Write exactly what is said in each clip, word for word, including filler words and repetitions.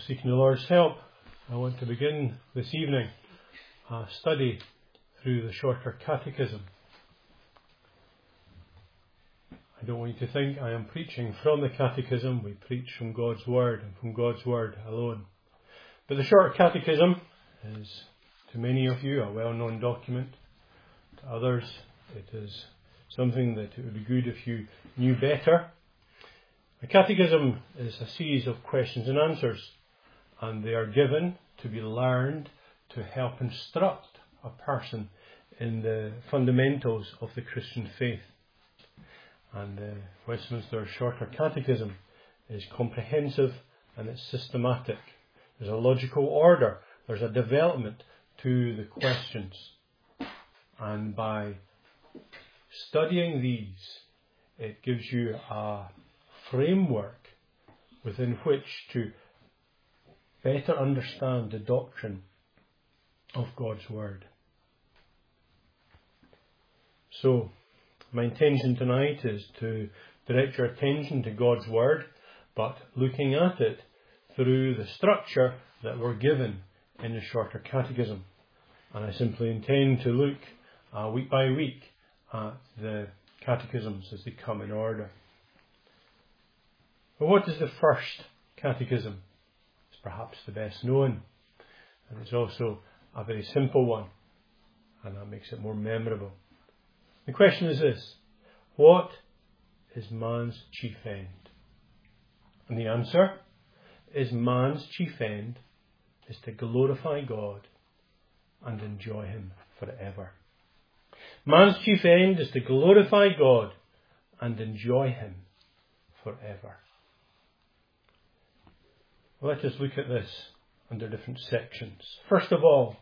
Seeking the Lord's help, I want to begin this evening a study through the Shorter Catechism. I don't want you to think I am preaching from the Catechism. We preach from God's Word and from God's Word alone. But the Shorter Catechism is, to many of you, a well-known document. To others, it is something that it would be good if you knew better. A catechism is a series of questions and answers, and they are given to be learned to help instruct a person in the fundamentals of the Christian faith. And the Westminster Shorter Catechism is comprehensive and it's systematic. There's a logical order, there's a development to the questions. And by studying these, it gives you a framework within which to better understand the doctrine of God's Word. So, my intention tonight is to direct your attention to God's Word, but looking at it through the structure that we're given in the Shorter Catechism. And I simply intend to look uh, week by week at the catechisms as they come in order. But what is the first catechism? It's perhaps the best known, and it's also a very simple one, and that makes it more memorable. The question is this: what is man's chief end? And the answer is man's chief end is to glorify God and enjoy Him forever. Man's chief end is to glorify God and enjoy Him forever. Well, let us look at this under different sections. First of all,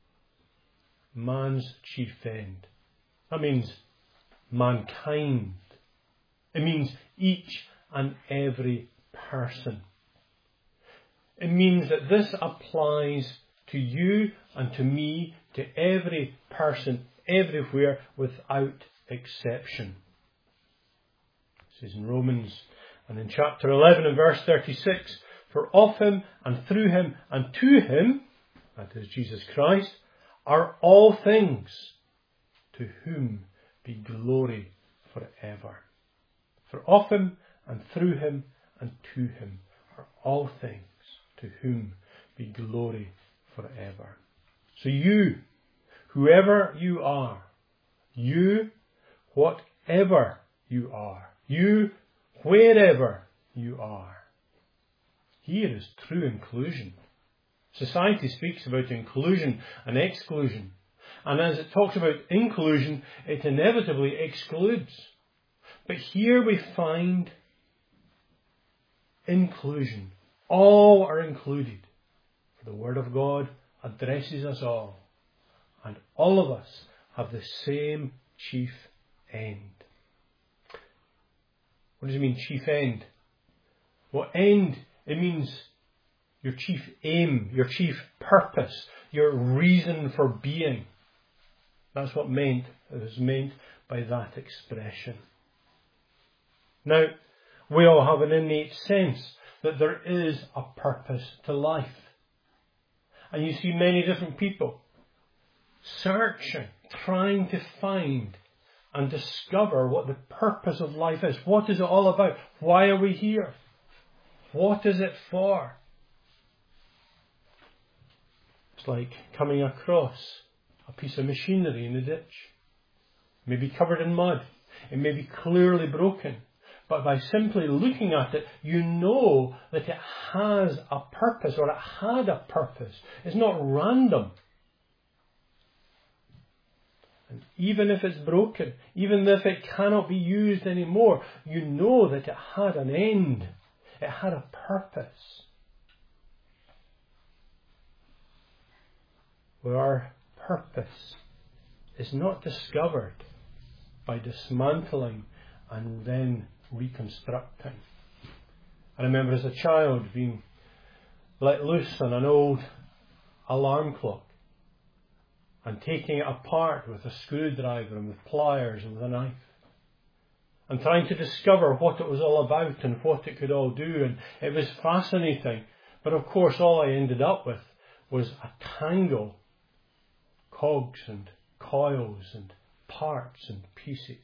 man's chief end. That means mankind. It means each and every person. It means that this applies to you and to me, to every person, everywhere, without exception. This is in Romans, and in chapter eleven and verse thirty-six, for of Him and through Him and to Him, that is Jesus Christ, are all things, to whom be glory forever. For of Him and through Him and to Him are all things, to whom be glory forever. So you, whoever you are, you, whatever you are, you, wherever you are. Here is true inclusion. Society speaks about inclusion and exclusion. And as it talks about inclusion, it inevitably excludes. But here we find inclusion. All are included. For the Word of God addresses us all. And all of us have the same chief end. What does it mean, chief end? What end? It means your chief aim, your chief purpose, your reason for being. That's what meant, it was meant by that expression. Now, we all have an innate sense that there is a purpose to life. And you see many different people searching, trying to find and discover what the purpose of life is. What is it all about? Why are we here? What is it for? It's like coming across a piece of machinery in the ditch. It may be covered in mud. It may be clearly broken. But by simply looking at it, you know that it has a purpose, or it had a purpose. It's not random. And even if it's broken, even if it cannot be used anymore, you know that it had an end. It had a purpose. Well, our purpose is not discovered by dismantling and then reconstructing. I remember as a child being let loose on an old alarm clock and taking it apart with a screwdriver and with pliers and with a knife. And trying to discover what it was all about and what it could all do. And it was fascinating. But of course all I ended up with was a tangle, cogs and coils and parts and pieces.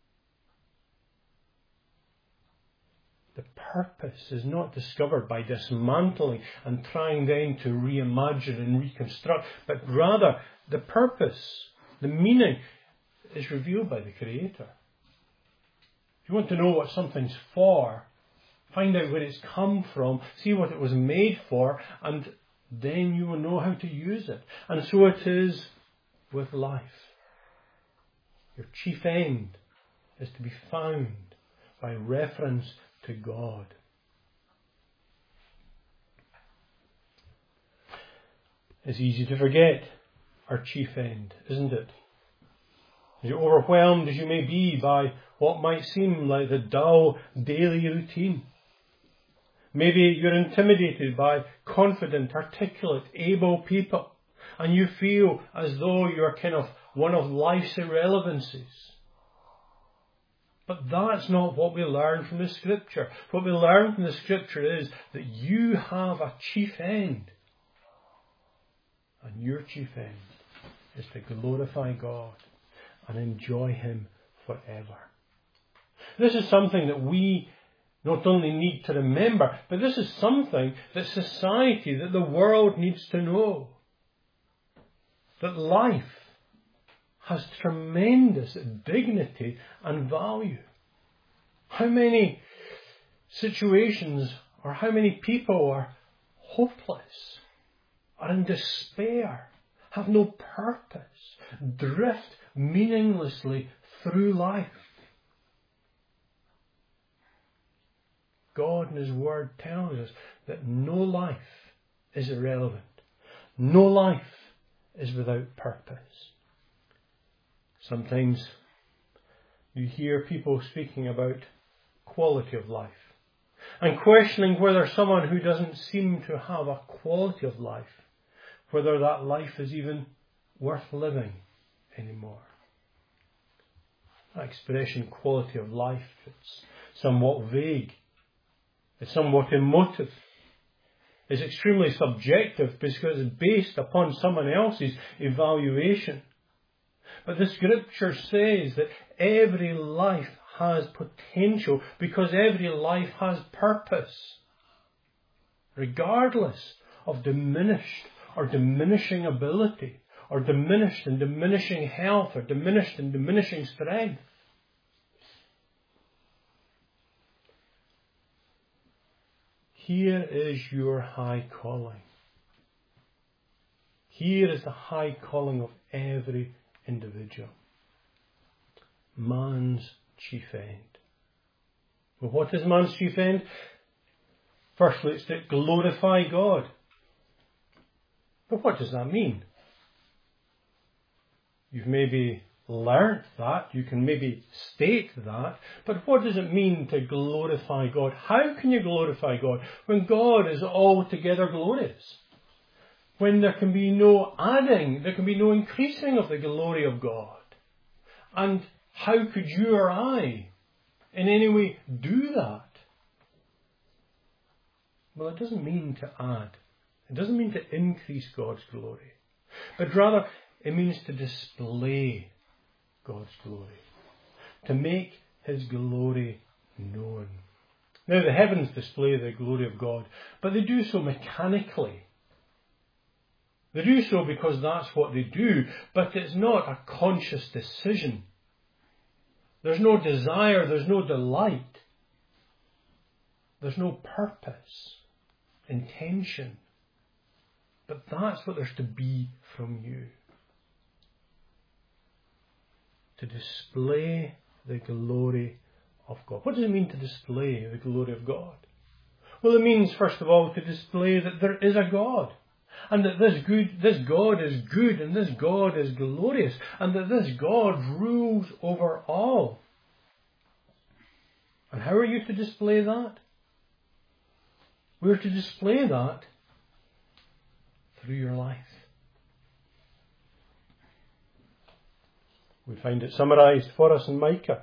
The purpose is not discovered by dismantling and trying then to reimagine and reconstruct, but rather the purpose, the meaning, is revealed by the Creator. If you want to know what something's for, find out where it's come from, see what it was made for, and then you will know how to use it. And so it is with life. Your chief end is to be found by reference to God. It's easy to forget our chief end, isn't it? As overwhelmed as you may be by what might seem like the dull daily routine. Maybe you're intimidated by confident, articulate, able people, and you feel as though you're kind of one of life's irrelevancies. But that's not what we learn from the Scripture. What we learn from the Scripture is that you have a chief end. And your chief end is to glorify God and enjoy Him forever. This is something that we not only need to remember, but this is something that society, that the world needs to know. That life has tremendous dignity and value. How many situations or how many people are hopeless, are in despair, have no purpose, drift meaninglessly through life. God in His Word tells us that no life is irrelevant. No life is without purpose. Sometimes you hear people speaking about quality of life and questioning whether someone who doesn't seem to have a quality of life, whether that life is even worth living anymore. That expression, quality of life, it's somewhat vague. It's somewhat emotive. It's extremely subjective because it's based upon someone else's evaluation. But the Scripture says that every life has potential because every life has purpose, regardless of diminished or diminishing ability, or diminished and diminishing health, or diminished and diminishing strength. Here is your high calling. Here is the high calling of every individual. Man's chief end. Well, what is man's chief end? Firstly, it's to glorify God. But what does that mean? You've maybe learnt that, you can maybe state that, but what does it mean to glorify God? How can you glorify God when God is altogether glorious? When there can be no adding, there can be no increasing of the glory of God. And how could you or I in any way do that? Well, it doesn't mean to add. It doesn't mean to increase God's glory. But rather, it means to display God's glory. To make His glory known. Now, the heavens display the glory of God, but they do so mechanically. They do so because that's what they do, but it's not a conscious decision. There's no desire, there's no delight. There's no purpose, intention. But that's what there's to be from you. To display the glory of God. What does it mean to display the glory of God? Well, it means, first of all, to display that there is a God. And that this good, this God is good, and this God is glorious, and that this God rules over all. And how are you to display that? We're to display that through your life. We find it summarised for us in Micah,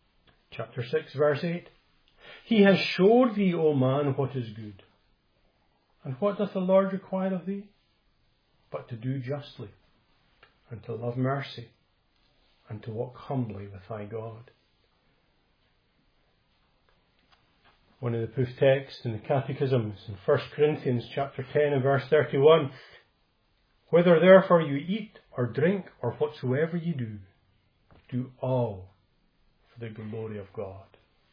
chapter six, verse eight. He has showed thee, O man, what is good. And what doth the Lord require of thee? But to do justly, and to love mercy, and to walk humbly with thy God. One of the proof texts in the Catechism is in First Corinthians chapter ten and verse thirty-one. Whether therefore you eat or drink or whatsoever you do, do all for the glory of God.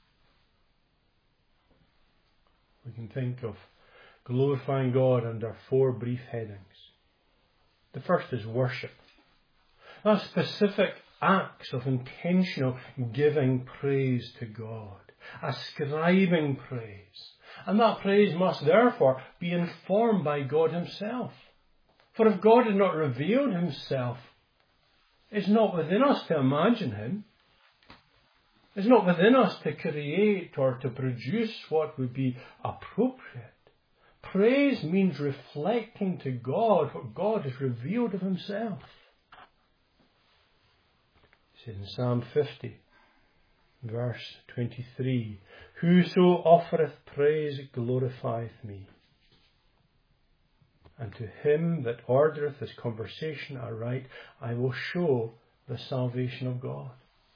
We can think of glorifying God under four brief headings. The first is worship. That's specific acts of intentional giving praise to God, ascribing praise. And that praise must therefore be informed by God himself. For if God had not revealed himself, it's not within us to imagine him. It's not within us to create or to produce what would be appropriate. Praise means reflecting to God what God has revealed of himself. It says in Psalm fifty, verse twenty-three, whoso offereth praise glorifieth me. And to him that ordereth his conversation aright, I will show the salvation of God.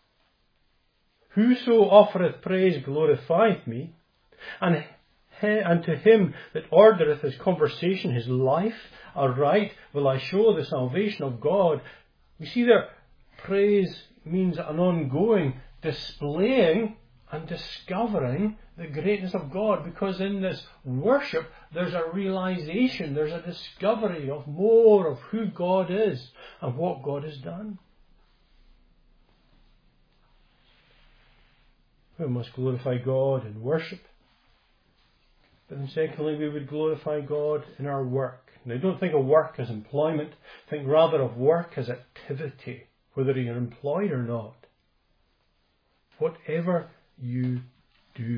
Whoso offereth praise glorifieth me, and and to him that ordereth his conversation, his life aright, will I show the salvation of God. We see there, praise means an ongoing displaying and discovering the greatness of God, because in this worship there's a realization, there's a discovery of more of who God is and what God has done. We must glorify God in worship. But then secondly, we would glorify God in our work. Now, don't think of work as employment. Think rather of work as activity, whether you're employed or not. Whatever you do,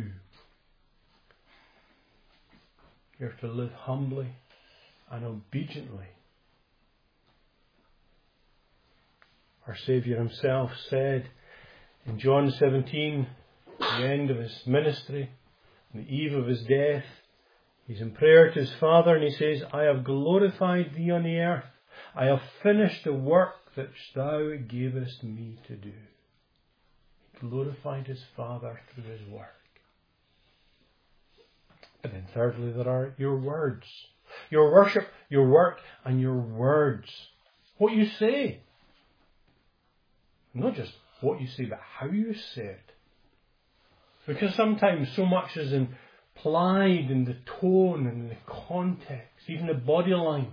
you're to live humbly and obediently. Our Saviour himself said in John seventeen, at the end of his ministry, on the eve of his death, he's in prayer to his Father and he says, I have glorified thee on the earth. I have finished the work that thou gavest me to do. He glorified his Father through his work. But then thirdly, there are your words. Your worship, your work, and your words. What you say. Not just what you say, but how you say it. Because sometimes so much is implied in the tone and the context, even the body language.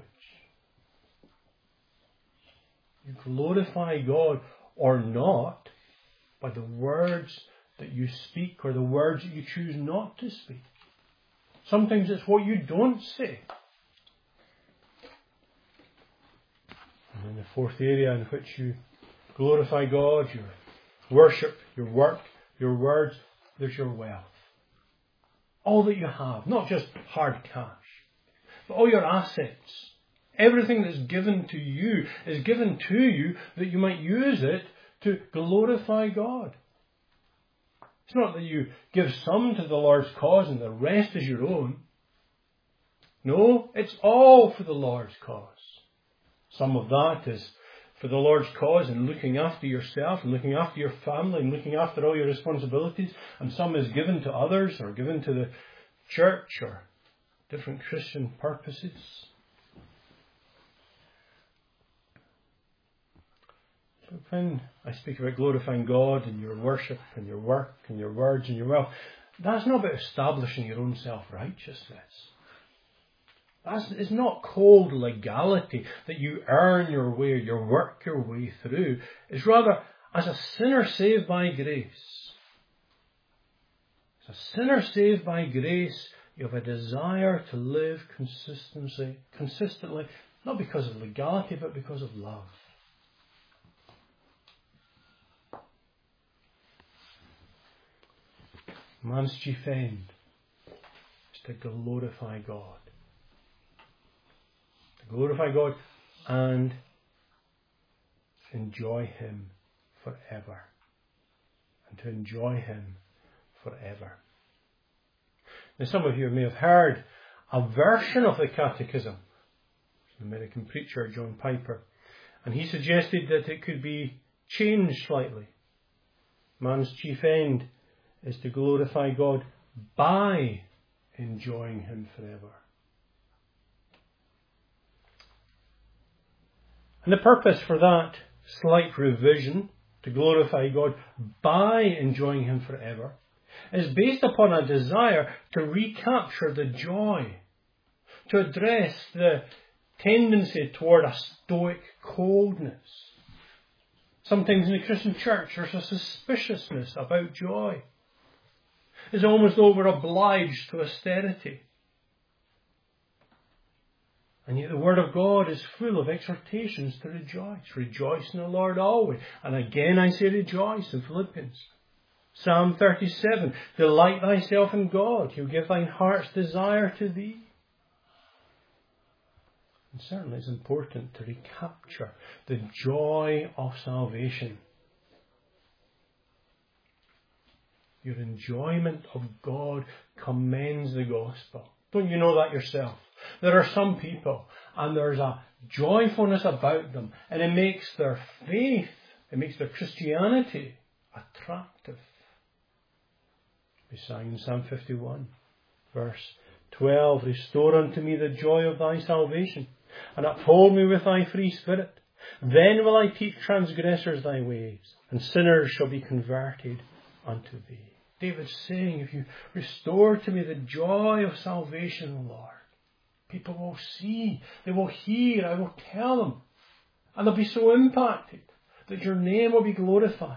You glorify God or not by the words that you speak or the words that you choose not to speak. Sometimes it's what you don't say. And then the fourth area in which you glorify God, your worship, your work, your words, there's your wealth. All that you have, not just hard cash, but all your assets. Everything that's given to you is given to you that you might use it to glorify God. It's not that you give some to the Lord's cause and the rest is your own. No, it's all for the Lord's cause. Some of that is for the Lord's cause and looking after yourself and looking after your family and looking after all your responsibilities. And some is given to others or given to the church or different Christian purposes. So when I speak about glorifying God in your worship and your work and your words and your wealth, that's not about establishing your own self-righteousness. That's, it's not cold legality that you earn your way or you work your way through. It's rather, as a sinner saved by grace, as a sinner saved by grace, you have a desire to live consistently, consistently, not because of legality, but because of love. Man's chief end is to glorify God. To glorify God and enjoy Him forever. And to enjoy Him forever. Now, some of you may have heard a version of the Catechism. An American preacher, John Piper, and he suggested that it could be changed slightly. Man's chief end is to glorify God by enjoying Him forever. And the purpose for that slight revision, to glorify God by enjoying Him forever, is based upon a desire to recapture the joy, to address the tendency toward a stoic coldness. Sometimes in the Christian church there's a suspiciousness about joy. It's almost though we're obliged to austerity. And yet the Word of God is full of exhortations to rejoice. Rejoice in the Lord always. And again I say rejoice in Philippians. Psalm thirty-seven, delight thyself in God. He'll give thine heart's desire to thee. And certainly it's important to recapture the joy of salvation. Your enjoyment of God commends the gospel. Don't you know that yourself? There are some people, and there's a joyfulness about them, and it makes their faith, it makes their Christianity attractive. We sang in Psalm fifty-one, verse twelve, restore unto me the joy of thy salvation, and uphold me with thy free spirit. Then will I teach transgressors thy ways, and sinners shall be converted unto thee. David's saying, if you restore to me the joy of salvation, Lord, people will see, they will hear, I will tell them, and they'll be so impacted that your name will be glorified.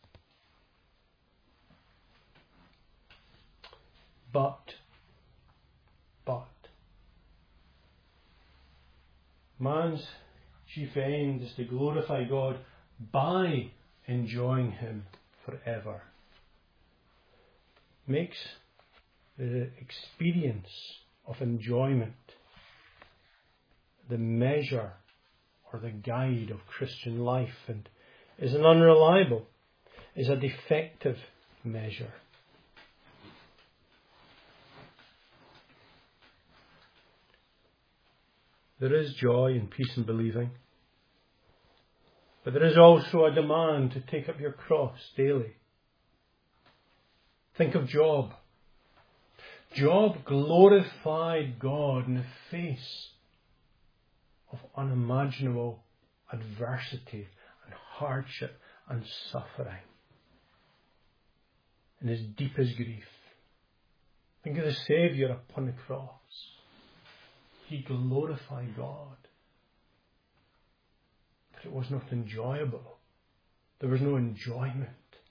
But, but, man's chief end is to glorify God by enjoying Him forever. Makes the experience of enjoyment the measure or the guide of Christian life, and is an unreliable, is a defective measure. There is joy and peace in believing, but there is also a demand to take up your cross daily. Think of Job. Job glorified God in the face of unimaginable adversity and hardship and suffering. In his deepest grief. Think of the Saviour upon the cross. He glorified God. But it was not enjoyable. There was no enjoyment.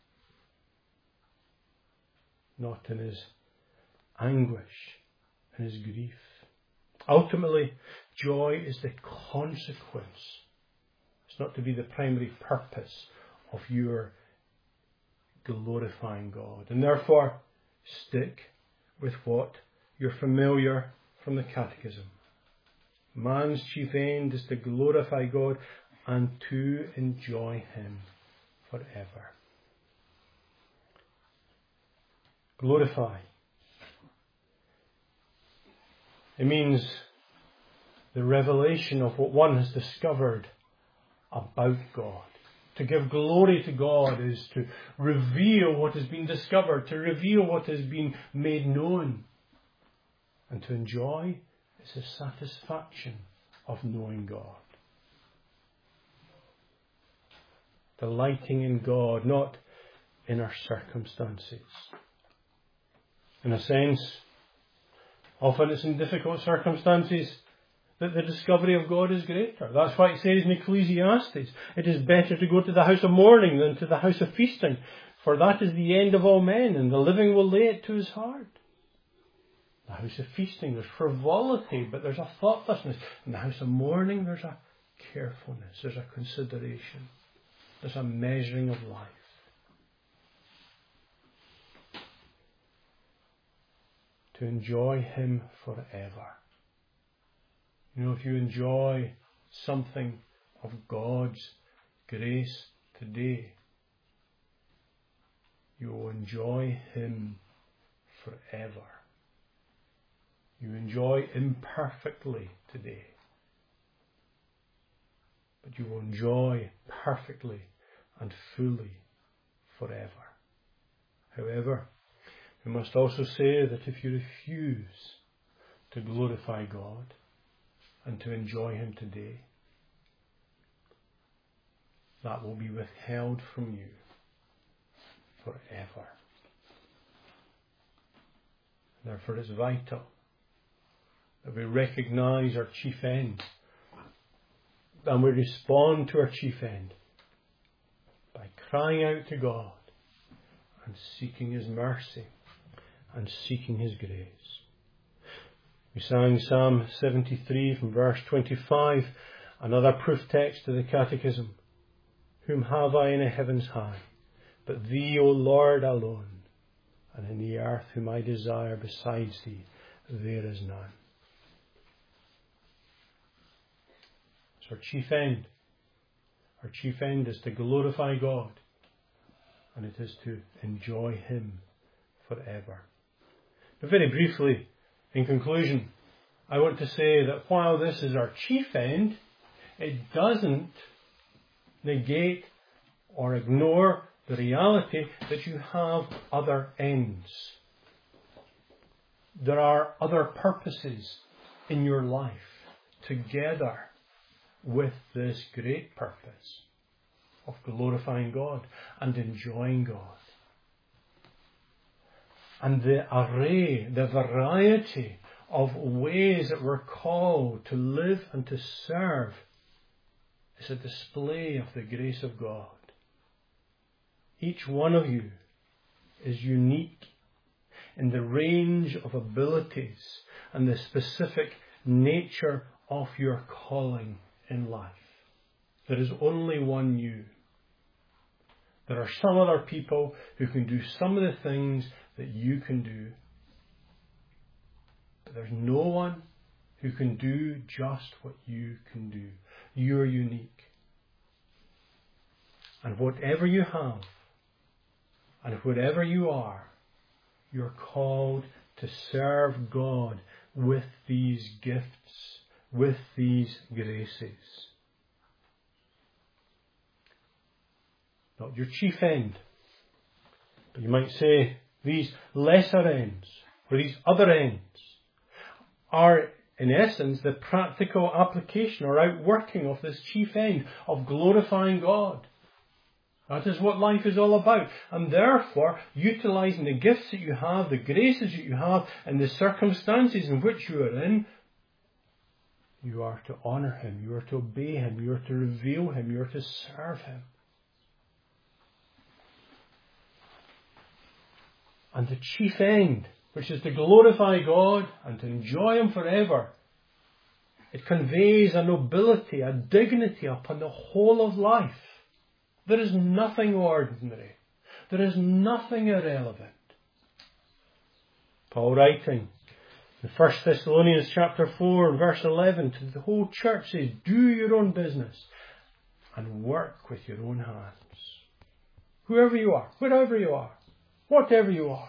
Not in his anguish and his grief. Ultimately, joy is the consequence. It's not to be the primary purpose of your glorifying God. And therefore, stick with what you're familiar from the Catechism. Man's chief end is to glorify God and to enjoy Him forever. Glorify. It means the revelation of what one has discovered about God. To give glory to God is to reveal what has been discovered, to reveal what has been made known. And to enjoy is the satisfaction of knowing God. Delighting in God, not in our circumstances. In a sense, often it's in difficult circumstances that the discovery of God is greater. That's why it says in Ecclesiastes, it is better to go to the house of mourning than to the house of feasting, for that is the end of all men, and the living will lay it to his heart. The house of feasting, there's frivolity, but there's a thoughtlessness. In the house of mourning, there's a carefulness, there's a consideration, there's a measuring of life. To enjoy Him forever. You know, if you enjoy something of God's grace today, you will enjoy Him forever. You enjoy imperfectly today, but you will enjoy perfectly and fully forever. However, we must also say that if you refuse to glorify God and to enjoy Him today, that will be withheld from you forever. Therefore, it's vital that we recognize our chief end and we respond to our chief end by crying out to God and seeking His mercy and seeking His grace. We sang Psalm seventy-three from verse twenty-five, another proof text to the Catechism. Whom have I in the heavens high, but Thee, O Lord, alone, and in the earth whom I desire besides Thee, there is none. So our chief end, our chief end is to glorify God, and it is to enjoy Him forever. Now, very briefly, in conclusion, I want to say that while this is our chief end, it doesn't negate or ignore the reality that you have other ends. There are other purposes in your life together with this great purpose of glorifying God and enjoying God. And the array, the variety of ways that we're called to live and to serve is a display of the grace of God. Each one of you is unique in the range of abilities and the specific nature of your calling in life. There is only one you. There are some other people who can do some of the things that you can do. But there's no one who can do just what you can do. You're unique. And whatever you have, and wherever you are, you're called to serve God with these gifts, with these graces. Not your chief end, but you might say these lesser ends, or these other ends, are in essence the practical application or outworking of this chief end of glorifying God. That is what life is all about. And therefore, utilising the gifts that you have, the graces that you have, and the circumstances in which you are in, you are to honour Him, you are to obey Him, you are to reveal Him, you are to serve Him. And the chief end, which is to glorify God and to enjoy Him forever, it conveys a nobility, a dignity upon the whole of life. There is nothing ordinary. There is nothing irrelevant. Paul, writing in First Thessalonians chapter four and verse eleven to the whole church, says, do your own business and work with your own hands. Whoever you are, wherever you are, whatever you are.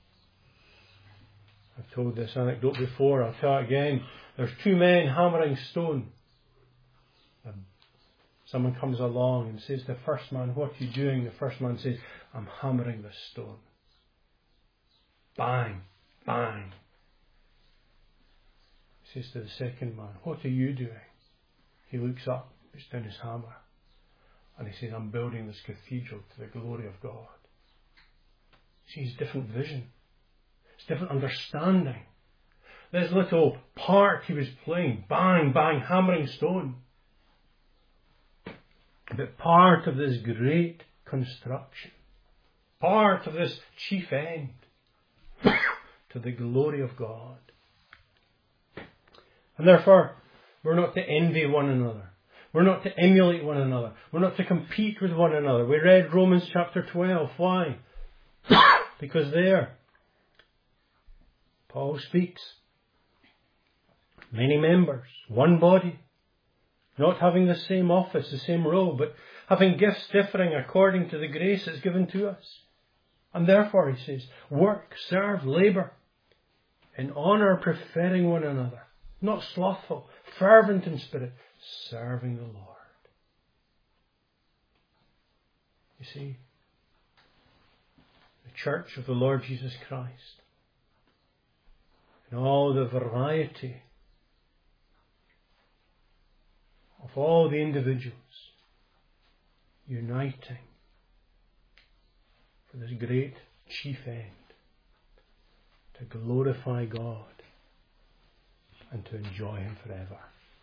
I've told this anecdote before, I'll tell it again. There's two men hammering stone. And someone comes along and says to the first man, what are you doing? The first man says, I'm hammering the stone. Bang, bang. He says to the second man, what are you doing? He looks up, puts down his hammer, and he says, I'm building this cathedral to the glory of God. See, it's different vision. It's different understanding. This little part he was playing, bang, bang, hammering stone. But part of this great construction, part of this chief end, to the glory of God. And therefore, we're not to envy one another. We're not to emulate one another. We're not to compete with one another. We read Romans chapter twelve. Why? Because there, Paul speaks. Many members, one body, not having the same office, the same role, but having gifts differing according to the grace that's given to us. And therefore, he says, work, serve, labour in honour, preferring one another, not slothful, fervent in spirit, serving the Lord. You see, the church of the Lord Jesus Christ, in all the variety of all the individuals uniting for this great chief end, to glorify God and to enjoy Him forever.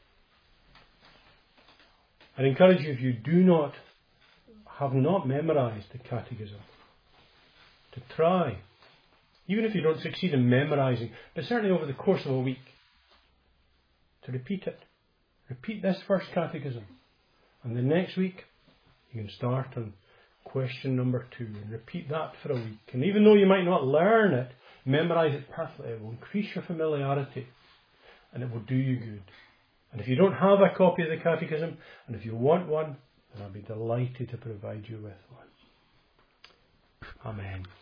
I encourage you, if you do not, have not memorized the Catechism, to try, even if you don't succeed in memorizing, but certainly over the course of a week, to repeat it. Repeat this first Catechism, and the next week you can start on question number two and repeat that for a week. And even though you might not learn it, memorize it perfectly. It will increase your familiarity and it will do you good. And if you don't have a copy of the Catechism, and if you want one, then I'll be delighted to provide you with one. Amen.